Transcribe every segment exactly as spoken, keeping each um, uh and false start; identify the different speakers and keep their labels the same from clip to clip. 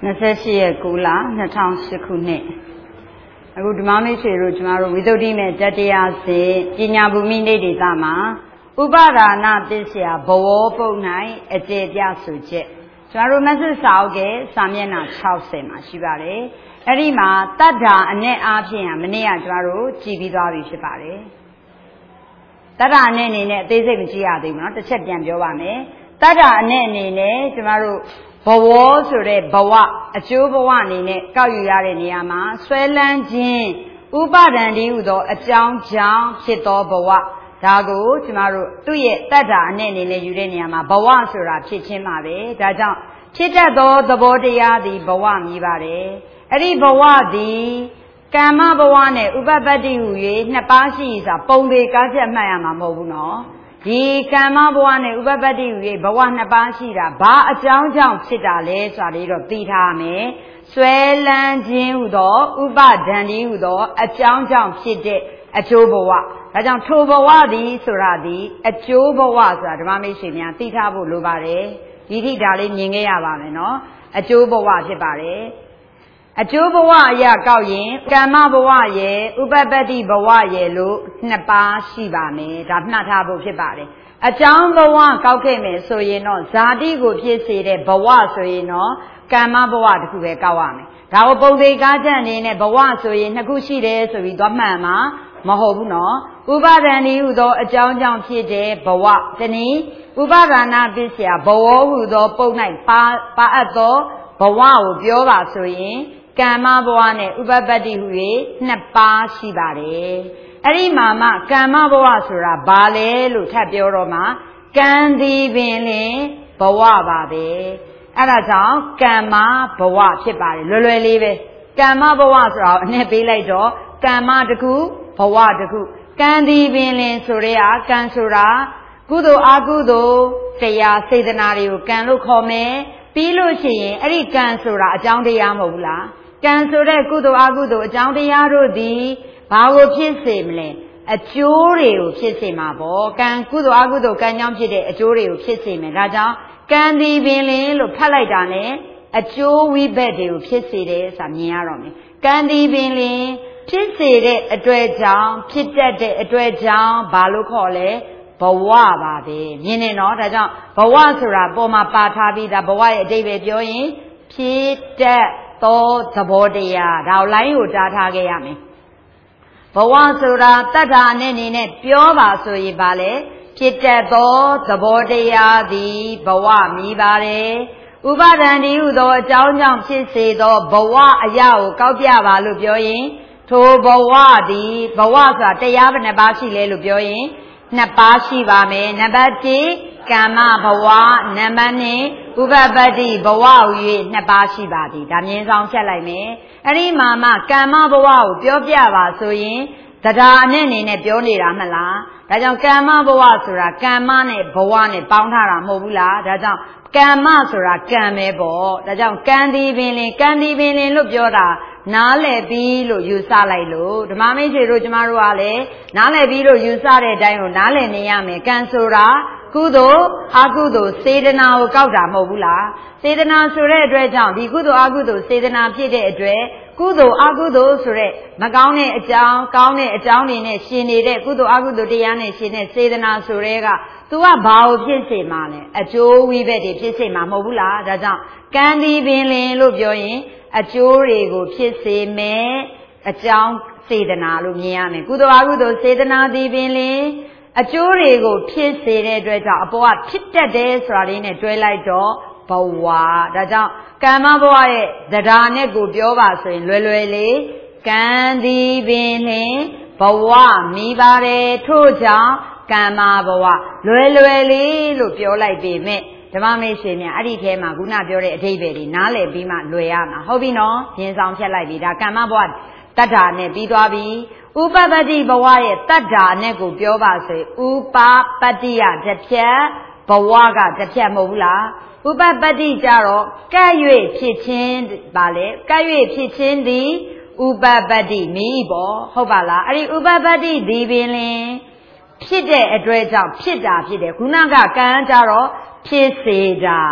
Speaker 1: 28ရက်9လ2008ခုနှစ်အခုဓမ္မမိတ်ဆွေတို့ကျမတို့ဝိသုဒ္ဓိမဲ့တတရားစဉ်ပညာဘူမိနေဒေသမှာဥပါဒါနသစ္စာဘဝပုတ်၌အကျေပြဆိုချက်ကျမတို့မဆစ်စာအုပ်ကစာမျက်နှာ60မှာရှိပါတယ်အဲ့ဒီမှာတတ္တာအနဲ့အားဖြင့်မနေ့ကကျမတို့ကြည်ပြီးသွားပြီဖြစ်ပါတယ်တတ္တာအနဲ့အနေနဲ့အသေးစိတ်မကြည့်ရသေးဘူးเนาะတစ်ချက်ပြန်ပြောပါမယ်တတ္တာအနဲ့အနေနဲ့ကျမတို့ဘဝဆိုတဲ့ဘဝအကျိုးဘဝအနေနဲ့ကောက်ယူရတဲ့နေရာမှာဆွဲလန်းခြင်းဥပါဒံတည်းဟူသောအကြောင်းကြောင့်ဖြစ်သောဘဝဒါကိုကျမတို့သူ့ရဲ့တတ္တာအနဲ့အနေနဲ့ယူတဲ့နေရာမှာဘဝဆိုတာဖြစ်ခြင်းပါပဲဒါကြောင့်ဖြစ်တတ်သောသဘောတရားသည်ဘဝမြည်ပါတယ်အဲ့ဒီဘဝသည်ကမ္မဘဝနဲ့ဥပပတ္တိဟူ၍နှစ်ပါးရှိဆိုတာပုံသေးကားချက်မှတ်ရမှာမဟုတ်ဘူးနော်ဒီကမ္မဘဝနဲ့ဥပပတ္တိဟူ၍ဘဝနှစ်ပါးရှိတာဘာအကြောင်းကြောင့်ဖြစ်တာလဲဆိုတာလေးတော့သိထားမယ်ဆွဲလန်းခြင်းဟူသောဥပဒံတည်းဟူသောအကြောင်းကြောင့်ဖြစ်တဲ့အကျိုးဘဝဒါကြောင့်ထိုဘဝသည်ဆိုတာသည်အကျိုးဘဝဆိုတာဓမ္မမိတ်ဆွေများသိထားဖို့လိုပါတယ်ဒီထိဒါလေးမြင်ခဲ့ရပါမယ်နော်အကျိုးဘဝဖြစ်ပါတယ်အကျိုးဘဝအရာကောက်ရင်ကမ္မဘဝရဲ့ဥပပတ္တိဘဝရဲ့လို့နှစ်ပါးရှိပါမယ်ဒါမှတ်ထားဖို့ဖြစ်ပါတယ်အကြောင်းဘဝကောက်ခဲ့မယ်ဆိုရင်တော့ဇာတိကိုဖြစ်စေတဲ့ဘဝဆိုရင်တော့ကမ္မဘဝတစ်ခုပဲကောက်ရမယ်ဒါကိုပုံသေးကားချက်အနေနဲ့ဘဝဆိုရင်နှစ်ခုရှိတယ်ဆိုပြီးသွားမှန်မှာမဟုတ်ဘူးနော်ဥပါဒံဤဟူသောအကြောင်းကြောင့်ဖြစ်တဲ့ဘဝတနည်းဥပါဒနာပစ္စယဘဝဟူသောပုံ၌ပါပါအပ်သောဘဝကိုပြောပါဆိုရင်ကမ္မဘဝနဲ့ဥပပတ္တိဟူ၍နှစ်ပါးရှိပါတယ်အဲ့ဒီမှာမှကမ္မဘဝဆိုတာဘာလဲလို့ထပ်ပြောတော့မှကံသည်ပင်လင်ဘဝပါပဲအဲ့ဒါကြောင့်ကမ္မဘဝဖြစ်ပါတယ်လွယ်လွယ်လေးပဲကမ္မဘဝဆိုတာအနဲ့ပေးလိုက်တော့ကမ္မတစ်ခုဘဝတစ်ခုကံသည်ပင်လင်ဆိုရဲကံဆိုတာကုသိုလ်အကုသိုလ်တရားစေတနာတွေကိုကံလို့ခေါ်မယ်ပြီးလို့ရှိရင်အဲ့ဒီကံဆိုတာအကြောင်းတရားမဟုတ်ဘူးလားကံဆိုတဲ့ကုသိုလ်အကုသိုလ်အကြောင်းတရားတို့သည်ဘာကိုဖြစ်စေမလဲအကျိုးတွေကိုဖြစ်စေမှာပေါ့ကံကုသိုလ်အကုသိုလ်ကံကြောင့်ဖြစ်တဲ့အကျိုးတွေကိုဖြစ်စေမယ်ဒါကြောင့်ကံသည်ပင်လင်လို့ဖတ်လိုက်တာနဲ့အကျိုးဝိဘက်တွေကိုဖြစ်စေတယ်ဆိုတာမြင်ရတော့မယ်ကံသည်ပင်လင်ဖြစ်စေတဲ့အတွေ့အကြောင်းဖြစ်တတ်တဲ့အတွေ့အကြောင်းဘာလို့ခေါ်လဲဘဝပါပဲမြင်နေနော်ဒါကြောင့်ဘဝဆိုတာပေါ်မှာပါထားပြီးသားဘဝရဲ့အတိတ်ပဲပြောရင်ဖြစ်တတ်သောသဘောတရားဒါကိုလိုင်းကိုတားထားခဲ့ရမယ်ဘဝဆိုတာတတ္ထာနဲ့နေနဲ့ပြောပါဆိုရင်ပါလေဖြစ်တတ်သောသဘောတရားသည်ဘဝမြည်ပါတယ်ဥပါဒံတည်းဟူသောအကြောင်းကြောင့်ဖြစ်စေသောဘဝအရာကိုကောက်ပြပါလို့ပြောရင်ထိုဘဝသည်ဘဝဆိုတာတရားဘယ်နှပါးရှိလဲလို့ပြောရင်နှစ်ပါးရှိပါမယ်နံပါတ်oneကမ္မဘဝနံပါတ်twoဥပပတ္တိဘဝဟူ၍နှစ်ပါးရှိပါသည်ဒါမြင်ဆောင်ဖြတ်လိုက်မယ်အဲ့ဒီမှာမှကမ္မဘဝကိုပြောပြပါဆိုရင်တရားအနဲ့အနေနဲ့ပြောနေတာမလားဒါကြောင့်ကမ္မဘဝဆိုတာကမ္မနဲ့ဘဝနဲ့ပေါင်းထားတာမဟုတ်ဘူးလားဒါကြောင့်ကမ္မဆိုတာကံပဲပေါ့ဒါကြောင့်ကံဒီပင်လင်ကံဒီပင်လင်လို့ပြောတာနားလည်ပြီးလို့ယူဆလိုက်လို့ဓမ္မမိတ်ဆွေတို့ကျမတို့ကလည်းနားလည်ပြီးလို့ယူဆတဲ့အတိုင်းကိုနားလည်နေရမယ်ကံဆိုတာကုသိုလ်အကုသိုလ်စေတနာကိုကောက်တာမဟုတ်ဘူးလားစေတနာဆိုတဲ့အတွက်ကြောင့်ဒီကုသိုလ်အကုသိုလ်စေတနာဖြစ်တဲ့အတွက်ကုသိုလ်အကုသိုလ်ဆိုတဲ့မကောင်းတဲ့အကြောင်းကောင်းတဲ့အကြောင်းတွေနဲ့ရှင်နေတဲ့ကုသိုလ်အကုသိုလ်တရားနဲ့ရှင်တဲ့စေတနာဆိုတဲ့ကသူကဘာကိုဖြစ်စေမှာလဲအကျိုးဝိဘက်တွေဖြစ်စေမှာမဟုတ်ဘူးလားဒါကြောင့်ကံဒီပင်လင်လို့ပြောရင်အကျိုးတွေကိုဖြစ်စေမယ်အကြောင်းစေတနာလို့မြင်ရမယ်ကုသိုလ်အကုသိုလ်စေတနာဒီပင်လင်အကျိုးတွေကိုဖြစ်စေတဲ့အတွက်ကြောင့်အပေါ်ကဖြစ်တတ်တယ်ဆိုတာလေးနဲ့တွဲလိုက်တော့ဘဝဒါကြောင့်ကမ္မဘဝရဲ့တရားနဲ့ကိုပြောပါဆိုရင်လွယ်လွယ်လေးကံသည်ပင်လင်ဘဝမိပါတယ်ထို့ကြောင့်ကမ္မဘဝလွယ်လွယ်လေးလို့ပြောလိုက်ပေမဲ့ဓမ္မမိတ်ဆွေများအဲ့ဒီထဲမှာခုနပြောတဲ့အဓိပ္ပာယ်တွေနားလည်ပြီးမှလွယ်ရမှာဟုတ်ပြီနော်မြင်ဆောင်ဖြတ်လိုက်ပြီဒါကမ္မဘဝတတ္ထာနဲ့ပြီးသွားပြီဥပပတ္တိဘဝရဲ့တတ္ထာနဲ့ကိုပြောပါဆိုဥပပတ္တိယတစ်ဖြတ်ဘဝကတစ်ဖြတ်မဟုတ်ဘူးလားဥပပတ္တိကြတော့ကဲ့၍ဖြစ်ခြင်းပါလေကဲ့၍ဖြစ်ခြင်းသည်ဥပပတ္တိမိပေါ့ဟုတ်ပါလားအဲ့ဒီဥပပတ္တိဒီပင်လင်ဖြစ်တဲ့အတွေ့အကြောင့်ဖြစ်တာဖြစ်တယ်ခုနကကံကြတော့ဖြစ်စေတာ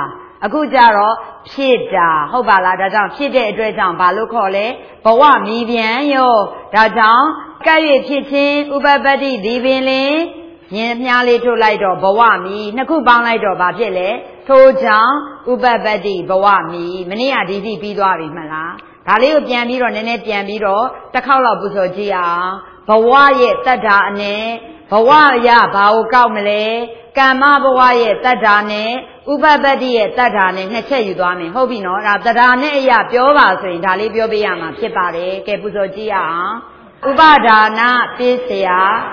Speaker 1: အခုကြတော့ဖြစ်တာဟုတ်ပါလားဒါကြောင့်ဖြစ်တဲ့အတွက်ကြောင့်ဘာလို့ခေါ်လဲဘဝမီးပြန်ရောဒါကြောင့်ကဲ့၍ဖြစ်ခြင်းဥပပတ္တိဒီပင်လင်ယင်မြားလေးထုတ်လိုက်တော့ဘဝမီးနှစ်ခုပေါင်းလိုက်တော့ဘာဖြစ်လဲထို့ကြောင့်ဥပပတ္တိဘဝမီးမနေ့ကဒီစီပြီးသွားပြီမလားဒါလေးကိုပြန်ပြီးတော့နည်းနည်းပြန်ပြီးတော့တစ်ခေါက်လောက်ပူဇော်ကြည့်အောင်ဘဝရဲ့တတ္ထာအနဲ့ဘဝရဘာကိုကောက်မလဲကမ္မဘဝရဲ့တတ္ထာနဲ့ဥပပတ္တိရဲ့တတ္ထာနဲ့နှစ်ချက်ယူသွားမယ်ဟုတ်ပြီနော်ဒါတတ္ထာနဲ့အရာပြောပါဆိုရင်ဒါလေးပြောပေးရမှာဖြစ်ပါတယ်ကဲပူဇော်ကြည့်အောင်ဥပဒါနပစ္စယ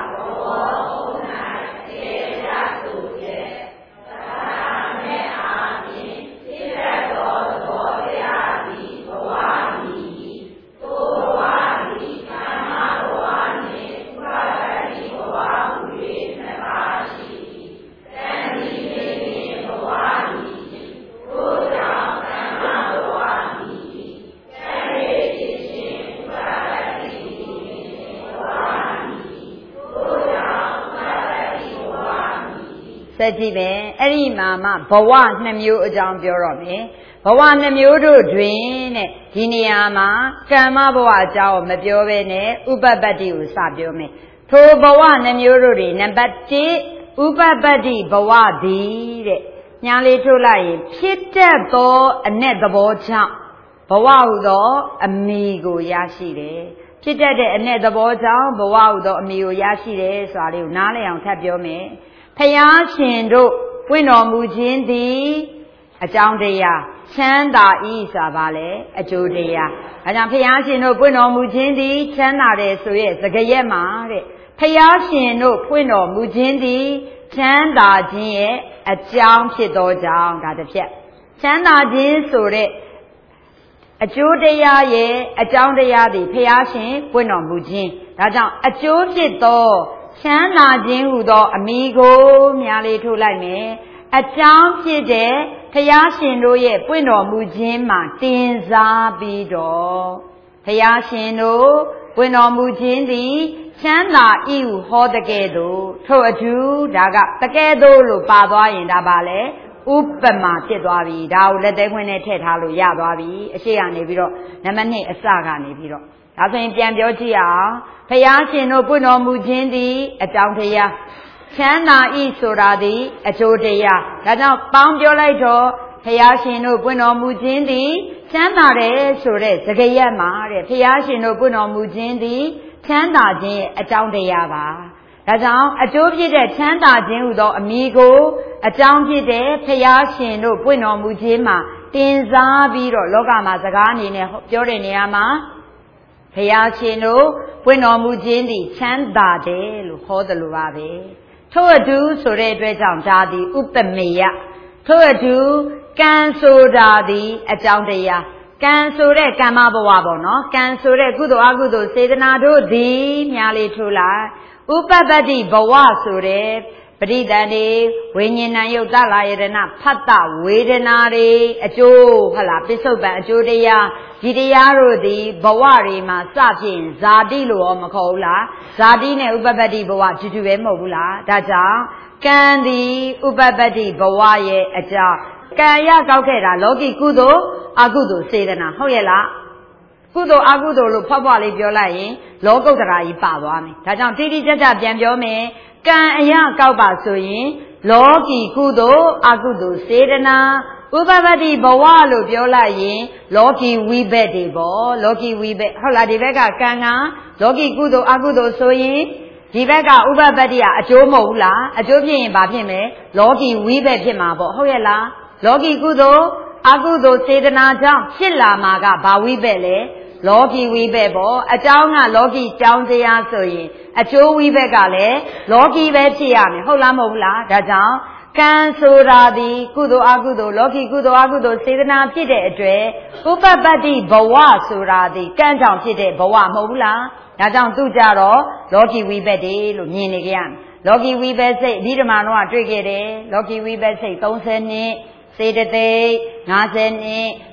Speaker 1: ဆက်ကြည့်ပဲအဲ့ဒီမှာမှဘဝနှစ်မျိုးအကြောင်းပြောတော့မယ်ဘဝနှစ်မျိုးတို့တွင်တဲ့ဒီနေရာမှာကမ္မဘဝအကြောင်းမပြောဘဲနဲ့ဥပပတ္တိကိုစပြောမယ်ထိုဘဝနှစ်မျိုးတို့တွင်နံပါတ်တစ်ဥပပတ္တိဘဝသည်တဲ့ညားလေးထုတ်လိုက်ရင်ဖြစ်တတ်သောအ내သဘောကြောင့်ဘဝဟုသောအမိကိုရရှိတယ်ဖြစ်တတ်တဲ့အ내သဘောကြောင့်ဘဝဟုသောအမိကိုရရှိတယ်ဆိုတာလေးကိုနားလည်အောင်ထပ်ပြောမယ်ဖယားရှင်တို့ပွင့်တော်မူခြင်းသည်အကြောင်းတရားချမ်းသာဤဆိုတာပါလေအကျိုးတရားအဲကြောင့်ဖယားရှင်တို့ပွင့်တော်မူခြင်းသည်ချမ်းသာတယ်ဆိုရဲ့စကားရက်မှာတဲ့ဖယားရှင်တို့ပွင့်တော်မူခြင်းသည်ချမ်းသာခြင်းရဲ့အကြောင်းဖြစ်သောကြောင့်ဒါတစ်ဖြတ်ချမ်းသာခြင်းဆိုတဲ့အကျိုးတရားရဲ့အကြောင်းတရားသည်ဖယားရှင်ပွင့်တော်မူခြင်းဒါကြောင့်အကျိုးဖြစ်သောချမ်းသာခြင်းဟူသောအမိကိုများလေးထုတ်လိုက်မယ်အကြောင်းဖြစ်တဲ့ဘုရားရှင်တို့ရဲ့ပွင့်တော်မူခြင်းမှာတင်စားပြီးတော့ဘုရားရှင်တို့ပွင့်တော်မူခြင်းသည်ချမ်းသာဤဟုဟောတဲ့ကဲ့သို့ထို့အတူဒါကတကယ်သို့လို့ပါသွားရင်ဒါပါလေဥပမာဖြစ်သွားပြီဒါကိုလက်သေးခွင်းနဲ့ထည့်ထားလို့ရသွားပြီအရှိကနေပြီးတော့နံပါတ်နှစ်အစကနေပြီးတော့ဒါဆိုရင်ပြန်ပြောကြည့်အောင်ဘုရားရှင်တို့ပွင့်တော်မူခြင်းသည်အကြောင်းတရားချမ်းသာဤဆိုတာသည်အကျိုးတရားဒါကြောင့်ပေါင်းပြောလိုက်တော့ဘုရားရှင်တို့ပွင့်တော်မူခြင်းသည်ချမ်းသာတယ်ဆိုတဲ့စကားရက်မှာတဲ့ဘုရားရှင်တို့ပွင့်တော်မူခြင်းသည်ချမ်းသာခြင်းရဲ့အကြောင်းတရားပါဒါကြောင့်အကျိုးဖြစ်တဲ့ချမ်းသာခြင်းဟူသောအမိကိုအကြောင်းဖြစ်တဲ့ဘုရားရှင်တို့ပွင့်တော်မူခြင်းမှာတင်စားပြီးတော့လောကမှာစကားအနေနဲ့ပြောတဲ့နေရာမှာဘုရားရှင်တို့ပွင့်တော်မူခြင်းသည်ချမ်းသာတယ်လို့ဟောတယ်လို့ပါပဲထို့အတူဆိုတဲ့အတွက်ကြောင့်ဒါသည်ဥပမေယထို့အတူကံဆိုတာသည်အကြောင်းတရားကံဆိုတဲ့ကမ္မဘဝပေါ့နော်ကံဆိုတဲ့ကုသိုလ်အကုသိုလ်စေတနာတို့သည်များလေးထိုးလိုက်ဥပပတ္တိဘဝဆိုတဲ့ပရိသန္တိဝိညာဏယုတ်တလာယတနာဖတ်တဝေဒနာတွေအကျိုးဟုတ်လားပစ္စုပန်အကျိုးတရားဒီတရားတို့သည်ဘဝတွေမှာစဖြစ်ဇာတိလို့ရောမခေါ်ဘူးလားဇာတိနဲ့ဥပပတ္တိဘဝတူတူပဲမဟုတ်ဘူးလားဒါကြောင့်ကံသည်ဥပပတ္တိဘဝရဲ့အကြောင်းကံရကောက်ခဲ့တာလောကီကုသိုလ်အကုသိုလ်စေတနာဟုတ်ရဲ့လားကုသိုလ်အကုသိုလ်လို့ဖွားဖွားလေးပြောလိုက်ရင်လောကုတ္တရာကြီးပါသွားမယ်ဒါကြောင့်တိတိကျကျပြန်ပြောမယ်ကံအရာကောက်ပါဆိုရင်လောကီကုသိုလ်အကုသိုလ်စေတနာဥပပတ္တိဘဝလို့ပြောလိုက်ရင်လောကီဝိဘက်တွေပေါ့လောကီဝိဘက်ဟုတ်လားဒီဘက်ကကံကလောကီကုသိုလ်အကုသိုလ်ဆိုရင်ဒီဘက်ကဥပပတ္တိကအကျိုးမဟုတ်ဘူးလားအကျိုးဖြစ်ရင်ဘာဖြစ်မလဲလောကီဝိဘက်ဖြစ်မှာပေါ့ဟုတ်ရဲ့လားလောကီကုသိုလ်အကုသိုလ်စေတနာကြောင့်ဖြစ်လာမှာကဘာဝိဘက်လဲလောကီဝိဘက်ပေါ့အကြောင်းကလောကီကြောင်းတရားဆိုရင်အကျိုးဝိဘက်ကလည်းလောကီပဲဖြစ်ရမယ်ဟုတ်လားမဟုတ်ဘူးလားဒါကြောင့်ကံဆိုတာဒီကုသိုလ်အကုသိုလ်လောကီကုသိုလ်အကုသိုလ်စေတနာဖြစ်တဲ့အတွက်ဥပပတ္တိဘဝဆိုတာဒီကံကြောင့်ဖြစ်တဲ့ဘဝမဟုတ်ဘူးလားဒါကြောင့်သူကြတော့လောကီဝိဘက်တွေလို့မြင်နေကြရမယ်လောကီဝိဘက်စိတ်ဒီဓမ္မတော့တွေ့ခဲ့တယ်လောကီဝိဘက်စိတ်သုံးဆယ်နှစ်စေတသိက်၅၀နှစ်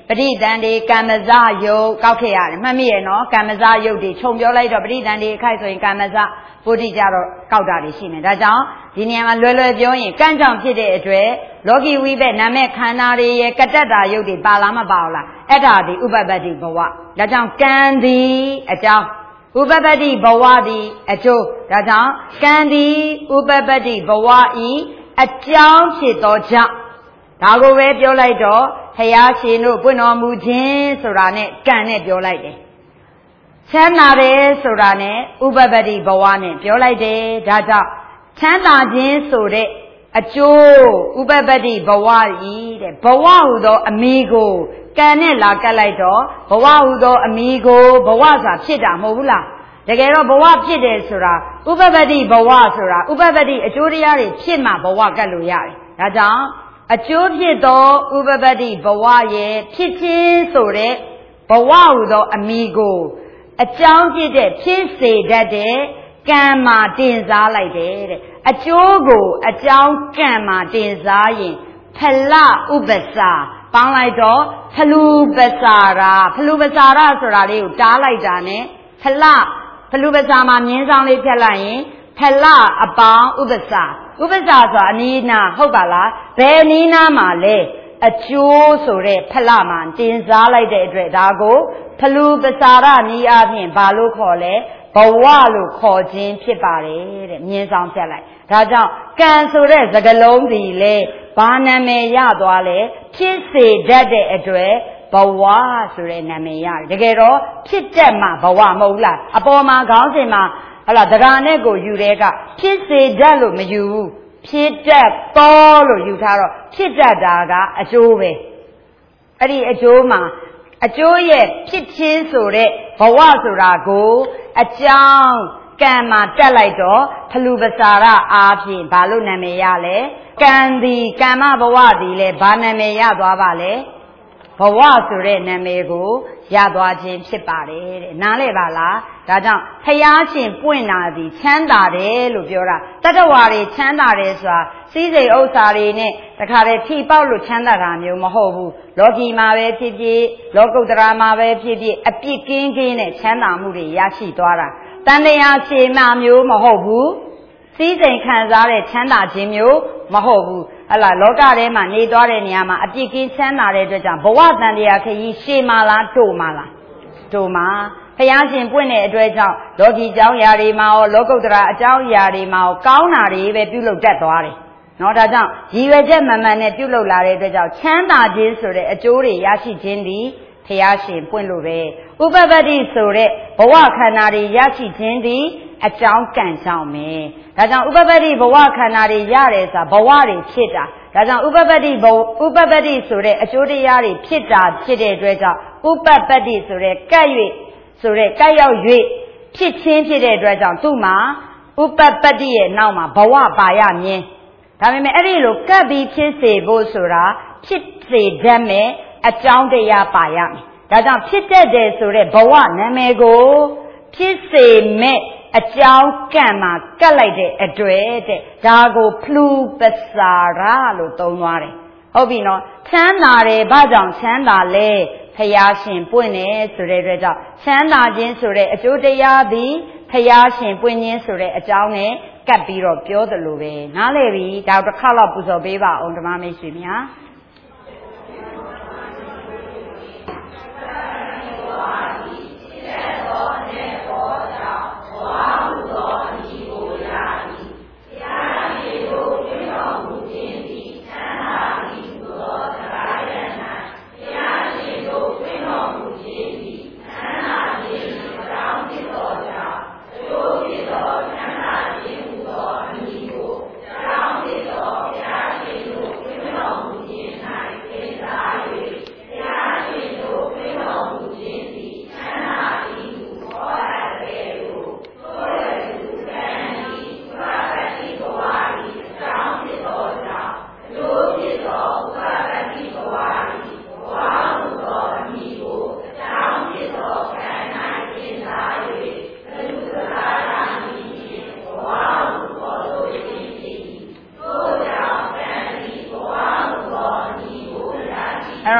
Speaker 1: ပရိသန္တိကမ္မဇယုတ်ကောက်ခဲ့ရတယ်မှတ်မိရဲ့နော်ကမ္မဇယုတ်တွေခြုံပြောလိုက်တော့ပရိသန္တိအခိုက်ဆိုရင်ကမ္မဇပုဒ်တိကြတော့ကောက်တာတွေရှိမယ်ဒါကြောင့်ဒီနေရာမှာလွယ်လွယ်ပြောရင်ကံကြောင့်ဖြစ်တဲ့အတွက်လောကီဝိဘက်နာမဲ့ခန္ဓာတွေရဲ့ကတ္တတာယုတ်တွေပါလားမပါဘူးလားအဲ့ဒါဒီဥပပတ္တိဘဝဒါကြောင့်ကံသည်အကြောင်းဥပပတ္တိဘဝသည်အကျိုးဒါကြောင့်ကံသည်ဥပပတ္တိဘဝဤအကြောင်းဖြစ်သောကြောင့်ဒါကိုပဲပြောလိုက်တော့ဘုရားရှင်တို့ပွင့်တော်မူခြင်းဆိုတာနဲ့ကံနဲ့ပြောလိုက်တယ်ချမ်းသာတယ်ဆိုတာနဲ့ဥပပတ္တိဘဝနဲ့ပြောလိုက်တယ်ဒါကြောင့်ချမ်းသာခြင်းဆိုတဲ့အကျိုးဥပပတ္တိဘဝဤတဲ့ဘဝဟူသောအမိကိုကံနဲ့လာကပ်လိုက်တော့ဘဝဟူသောအမိကိုဘဝဆိုတာဖြစ်တာမဟုတ်ဘူးလားတကယ်တော့ဘဝဖြစ်တယ်ဆိုတာဥပပတ္တိဘဝဆိုတာဥပပတ္တိအကျိုးတရားတွေဖြစ်မှဘဝကပ်လို့ရတယ်ဒါကြောင့်အကျိုးဖြစ်သောဥပပတ္တိဘဝရဲ့ဖြစ်ခြင်းဆိုတဲ့ဘဝဟူသောအမိကိုအကြောင်းဖြစ်တဲ့ဖြစ်စေတတ်တဲ့ကံမှာတင်စားလိုက်တယ်တဲ့အကျိုးကိုအကြောင်းကံမှာတင်စားရင်ဖလဥပ္ပစာပေါင်းလိုက်တော့ဖလူပစာရာဖလူပစာရာဆိုတာလေးကိုတားလိုက်တာ ਨੇ ဖလဖလူပစာမှာမြင်းဆောင်လေးဖြတ်လိုက်ရင်ဖလအပေါင်းဥပ္ပစာဥပ္ပစာဆိုတာအနီးနာဟုတ်ပါလားဘယ်အနီးနာမှာလဲအကျိုးဆိုတဲ့ဖလမှာတင်စားလိုက်တဲ့အတွက်ဒါကိုဖလူပစာရနီးအပြင်ဘာလို့ခေါ်လဲဘဝလို့ခေါ်ခြင်းဖြစ်ပါတယ်တဲ့မြင်းဆောင်ဖြတ်လိုက်ဒါကြောင့်ကံဆိုတဲ့စကားလုံးဒီလေဘာနာမည်ရသွားလဲဖြစ်စေတတ်တဲ့အတွက်ဘဝဆိုတဲ့နာမည်ရတယ်တကယ်တော့ဖြစ်တတ်မှဘဝမဟုတ်လားအပေါ်မှာခေါင်းစဉ်မှာဟလာတက္ကနဲ့ကိုယူတဲ့ကဖြစ်စေတတ်လို့မယူဘူးဖြစ်တတ်တော်လို့ယူထားတော့ဖြစ်တတ်တာကအကျိုးပဲအဲ့ဒီအကျိုးမှာအကျိုးရဲ့ဖြစ်ခြင်းဆိုတဲ့ဘဝဆိုတာကိုအကြောင်းကံမှာတက်လိုက်တော့ဖလူပစာရအားဖြင့်ဘာလို့နာမည်ရလဲကံသည်ကမ္မဘဝသည်လဲဘာနာမည်ရသွားပါလဲဘဝဆိုတဲ့နာမည်ကိုရသွားခြင်းဖြစ်ပါတယ်တဲ့နားလဲပါလားဒါကြောင့်ဖျားရှင်ပွင့်လာသည်ချမ်းသာတယ်လို့ပြောတာတတ္တဝါတွေချမ်းသာတယ်ဆိုတာစီးစိမ်ဥစ္စာတွေနဲ့တခါတည်းထိပေါက်လို့ချမ်းသာတာမျိုးမဟုတ်ဘူးလောကီမှာပဲဖြစ်ဖြစ်လောကုတ္တရာမှာပဲဖြစ်ဖြစ်အပြစ်ကင်းကင်းနဲ့ချမ်းသာမှုတွေရရှိသွားတာတန်တရားရှည်မှမျိုးမဟုတ်ဘူးစီးစိမ်ခံစားတဲ့ချမ်းသာခြင်းမျိုးမဟုတ်ဘူးဟလာလောကထဲမှာနေသွားတဲ့နေရာမှာအပြစ်ကင်းချမ်းသာတဲ့အတွက်ကြောင့်ဘဝတန်တရားခရီးရှည်မှလားတိုမှလားတိုမှဘုရားရှင်ပွင့်တဲ့အတွက်ကြောင့်လောကီเจ้าຢာတွေမှာရောလောကုတ္တရာအเจ้าຢာတွေမှာရောကောင်းတာတွေပဲပြုလုပ်တတ်သွားတယ်နော်ဒါကြောင့်ရည်ရွယ်ချက်မှန်မှန်နဲ့ပြုလုပ်လာတဲ့အတွက်ကြောင့်ချမ်းသာခြင်းဆိုတဲ့အကျိုးတွေရရှိခြင်းသည်ဘုရားရှင်ပွင့်လို့ပဲဥပပတ္တိဆိုတဲ့ဘဝခန္ဓာတွေရရှိခြင်းသည်အကြောင်းကံကြောင့်ပဲဒါကြောင့်ဥပပတ္တိဘဝခန္ဓာတွေရတယ်ဆိုတာဘဝတွေဖြစ်တာဒါကြောင့်ဥပပတ္တိဘဝဥပပတ္တိဆိုတဲ့အကျိုးတရားတွေဖြစ်တာဖြစ်တဲ့အတွက်ကြောင့်ဥပပတ္တိဆိုတဲ့ကပ်၍ဆိုတဲ့ကပ်ရောက်၍ဖြစ်ခြင်းဖြစ်တဲ့အတွက်ကြောင့်သူ့မှာဥပပတ္တိရဲ့နောက်မှာဘဝပါရမြင်ဒါပေမဲ့အဲ့ဒီလိုကပ်ပြီးဖြစ်စေဖို့ဆိုတာဖြစ်စေတတ်မဲ့အကြောင်းတရားပါရမယ်ဒါကြောင့်ဖြစ်တတ်တယ်ဆိုတဲ့ဘဝနာမည်ကိုဖြစ်စေမဲ့အကြောင်းကံမှာကပ်လိုက်တဲ့အတွက်တဲ့ဒါကိုဖလူပစာရလို့သုံးသွားတယ်ဟုတ်ပြီနော်ချမ်းသာတယ်ဘာကြောင့်ချမ်းသာလဲဖျားရှင်ပွင့်တယ်ဆိုတဲ့အတွက်ကြောင့်ချမ်းသာခြင်းဆိုတဲ့အကျိုးတရားသည်ဖျားရှင်ပွင့်ခြင်းဆိုတဲ့အကြောင်းနဲ့ကပ်ပြီးတော့ပြောသလိုပဲနားလည်ပြီဒါတစ်ခါတော့ပူဇော်ပေးပါအောင်ဓမ္မမိတ်ဆွေများ
Speaker 2: ။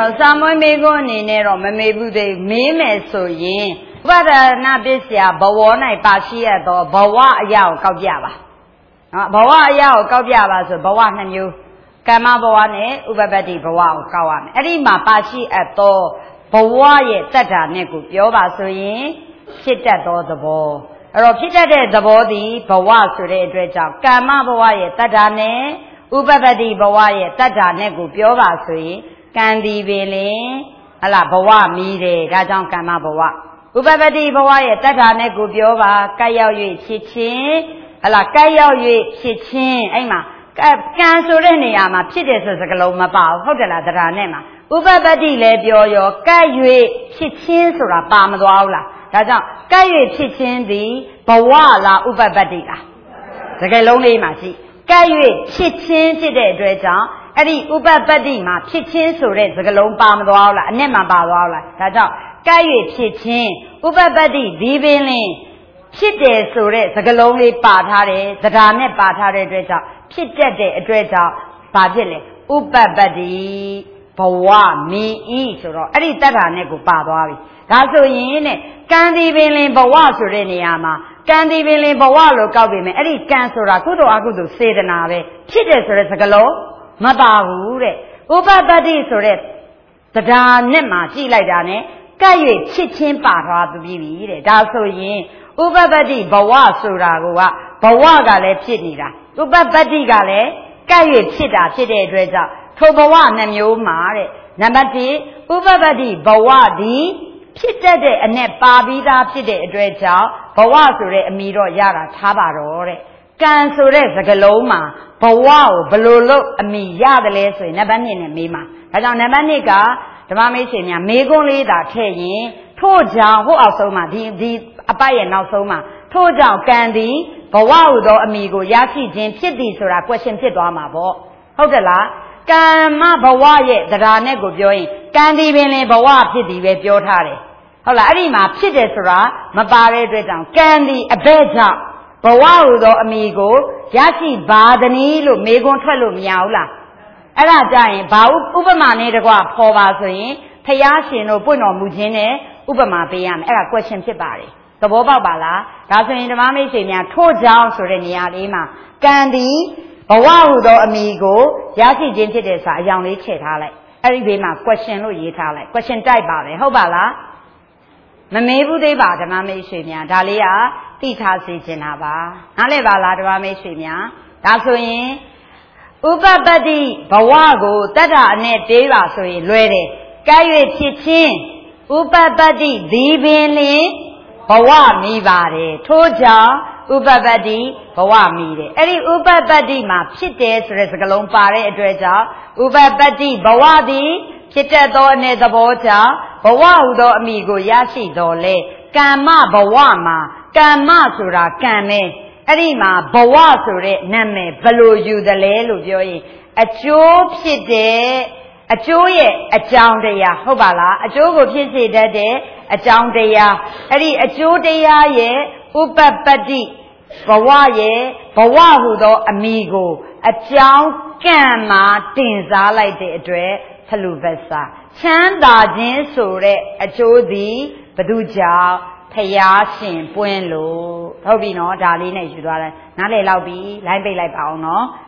Speaker 1: နော်စာမွေးမေကွန်းအနေနဲ့တော့မမေဘူးသေးမေးမယ်ဆိုရင်ဥပါဒနာပစ္စယဘဝ၌ပါရှိရသောဘဝအရာကိုကောက်ပြပါနော်ဘဝအရာကိုကောက်ပြပါဆိုဘဝနှစ်မျိုးကမ္မဘဝနဲ့ဥပပတ္တိဘဝကိုကောက်ရမယ်အဲ့ဒီမှာပါရှိအပ်သောဘဝရဲ့တတ္ထာနဲ့ကိုပြောပါဆိုရင်ဖြစ်တတ်သောသဘောအဲ့တော့ဖြစ်တတ်တဲ့သဘောသည်ဘဝဆိုတဲ့အတွက်ကြောင့်ကမ္မဘဝရဲ့တတ္ထာနဲ့ဥပပတ္တိဘဝရဲ့တတ္ထာနဲ့ကိုပြောပါဆိုရင်ကံဒီပင်လင်ဟလာဘဝမီးတယ်ဒါကြောင့်ကမ္မဘဝဥပပတ္တိဘဝရဲ့တတ္ထာနဲ့ကိုပြောပါကပ်ရောက်၍ဖြစ်ခြင်းဟလာကပ်ရောက်၍ဖြစ်ခြင်းအဲ့မှာကံဆိုတဲ့နေရာမှာဖြစ်တယ်ဆိုစကားလုံးမပါဘူးဟုတ်တယ်လားတရားနဲ့မှာဥပပတ္တိလည်းပြောရောကပ်၍ဖြစ်ခြင်းဆိုတာပါမသွားဘူးလားဒါကြောင့်ကပ်၍ဖြစ်ခြင်းသည်ဘဝလားဥပပတ္တိလားစကားလုံးလေးမှာရှိကပ်၍ဖြစ်ခြင်းဖြစ်တဲ့အတွက်ကြောင့်အဲ့ဒီဥပပတ္တိမှာဖြစ်ခြင်းဆိုတဲ့စကားလုံးပါမသွားဘူးလားအနဲ့မှပါသွားဘူးလားဒါကြောင့်ကပ်၍ဖြစ်ခြင်းဥပပတ္တိဒီပင်လင်ဖြစ်တယ်ဆိုတဲ့စကားလုံးလေးပါထားတယ်တရားနဲ့ပါထားတဲ့အတွက်ကြောင့်ဖြစ်တတ်တဲ့အတွက်ကြောင့်ဘာဖြစ်လဲဥပပတ္တိဘဝမီဤဆိုတော့အဲ့ဒီတတ္ထာနဲ့ကိုပါသွားပြီဒါဆိုရင်တဲ့ကံဒီပင်လင်ဘဝဆိုတဲ့နေရာမှာကံဒီပင်လင်ဘဝလို့ကောက်ပြီမယ်အဲ့ဒီကံဆိုတာကုသိုလ်အကုသိုလ်စေတနာပဲဖြစ်တယ်ဆိုတဲ့စကားလုံးမပါဘူးတဲ့ဥပပတ္တိဆိုတဲ့တရားနဲ့မှကြည့်လိုက်တာနဲ့ကပ်၍ဖြစ်ချင်းပါသွားပြီတဲ့ဒါဆိုရင်ဥပပတ္တိဘဝဆိုတာကဘဝကလည်းဖြစ်နေတာဥပပတ္တိကလည်းကပ်၍ဖြစ်တာဖြစ်တဲ့အတွက်ကြောင့်ထိုဘဝနှမျိုးမှာတဲ့နံပါတ်တစ်ဥပပတ္တိဘဝသည်ဖြစ်တတ်တဲ့အနဲ့ပါပြီးသားဖြစ်တဲ့အတွက်ကြောင့်ဘဝဆိုတဲ့အမည်တော့ရတာထားပါတော့တဲ့ကံဆိုတဲ့စကားလုံးမှာဘဝကိုဘယ်လိုလုပ်အမည်ရတယ်လဲဆိုရင်နံပါတ်နှစ်နဲ့မေးမှာဒါကြောင့်နံပါတ်နှစ်ကဓမ္မမိတ်ဆွေများမေးခွန်းလေးသာထည့်ရင်ထို့ကြောင့်ဟိုအောက်ဆုံးမှာဒီဒီအပိုက်ရဲ့နောက်ဆုံးမှာထို့ကြောင့်ကံသည်ဘဝဟုသောအမည်ကိုရရှိခြင်းဖြစ်သည်ဆိုတာ question ဖြစ်သွားမှာပေါ့ဟုတ်တယ်လားကံမဘဝရဲ့တရားနဲ့ကိုပြောရင်ကံဒီပင်လင်ဘဝဖြစ်သည်ပဲပြောထားတယ်ဟုတ်လားအဲ့ဒီမှာဖြစ်တယ်ဆိုတာမပါတဲ့အတွက်ကြောင့်ကံဒီအဘဲကြောင့်ဘဝဟုသောအမည်ကိုရရှိပါသည်လို့မေခွန်းထွက်လို့မရဘူးလားအဲ့ဒါကြရင်ဘာဥပမာနဲ့တကွဖော်ပါဆိုရင်ဖျားရှင်တို့ပွင့်တော်မူခြင်းနဲ့ဥပမာပေးရမယ်အဲ့ဒါ question ဖြစ်ပါတယ်သဘောပေါက်ပါလားဒါဆိုရင်ဓမ္မမိတ်ဆွေများထို့ကြောင့်ဆိုတဲ့နေရာလေးမှာကံဒီဘဝဟုသောအမည်ကိုရရှိခြင်းဖြစ်တဲ့ဆိုအကြောင်းလေးထည့်ထားလိုက်အဲ့ဒီဘေးမှာ question လို့ရေးထားလိုက် question type ပါပဲဟုတ်ပါလားမမေးဘူးသေးပါဓမ္မမိတ်ဆွေများဒါလေးကသိထားစေချင်တာပါနားလည်ပါလားဓမ္မမိတ်ဆွေများဒါဆိုရင်ဥပပတ္တိဘဝကိုတတ္တအနဲ့တေးပါဆိုရင်လွဲတယ်ကဲ့၍ဖြစ်ခြင်းဥပပတ္တိဒီပင်လင်ဘဝမိပါတယ်ထို့ကြောင့်ဥပပတ္တိဘဝမိတယ်အဲ့ဒီဥပပတ္တိမှာဖြစ်တယ်ဆိုတဲ့စကားလုံးပါတဲ့အတွက်ကြောင့်ဥပပတ္တိဘဝသည်ဖြစ်တတ်သောအနေသဘောကြောင့်ဘဝဟုသောအမိကိုရရှိတော်လေကမ္မဘဝမှာကမ္မဆိုတာကံပဲအဲ့ဒီမှာဘဝဆိုတဲ့နာမည်ဘယ်လိုယူသလဲလို့ပြောရင်အကျိုးဖြစ်တဲ့အကျိုးရဲ့အကြောင်းတရားဟုတ်ပါလားအကျိုးကိုဖြစ်စေတတ်တဲ့အကြောင်းတရားအဲ့ဒီအကျိုးတရားရဲ့ဥပပတ္တိဘဝရဲ့ဘဝဟုသောအမိကိုအကြောင်းကံမှာတင်စားလိုက်တဲ့အတွက်ဖလူပ္ပစာချမ်းသာခြင်းဆိုတဲ့အကျိုးသည်ဘသူကြောင့်ဖယားရှင်ပွင့်လို့ဟုတ်ပြီနော်ဒါလေးနဲ့ယူသွားတယ်နားလည်လောက်ပြီလိုင်းပိတ်လိုက်ပါအောင်နော်